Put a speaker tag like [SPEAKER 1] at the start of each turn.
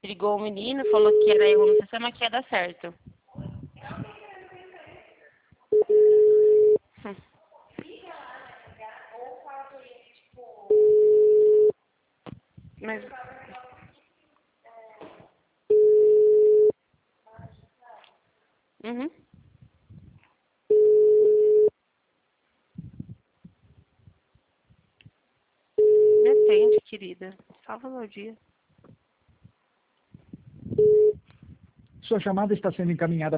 [SPEAKER 1] ligou o menino, falou que era erro no sistema que ia dar certo. Mas... Uhum. Me atende, querida. Salva meu dia.
[SPEAKER 2] Sua chamada está sendo encaminhada